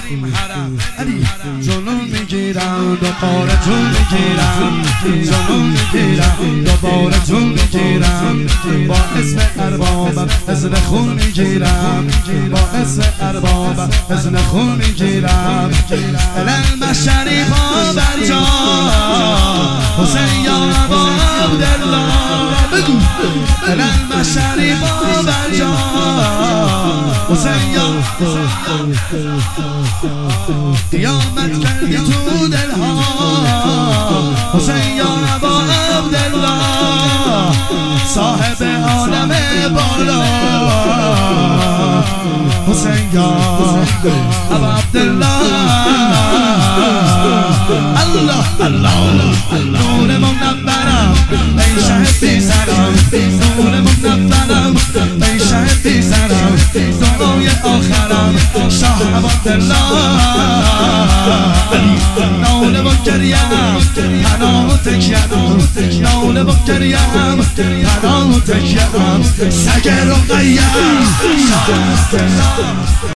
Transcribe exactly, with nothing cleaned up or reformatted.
جنون میگیرم دوباره جون میگیرم جنون میگیرم دوباره جون میگیرم با اسم اربابم حزن خون میگیرم با اسم اربابم حزن خون میگیرم الالبشری بابا جان حسین یا ابا عبدالله الالبشری بابا جان حسین یا قیامت کردی تو دلها حسین یا ابا عبدالله صاحب عالم بالا حسین یا ابا عبدالله الله الله نور منورم ای شهد بی سرم نور منورم ای شهد بی سرم دعای آخرم شاه ابا عبدالله ناله و گریم پناه و تکیم ناله و گریم پناه و تکیم سگ رقیم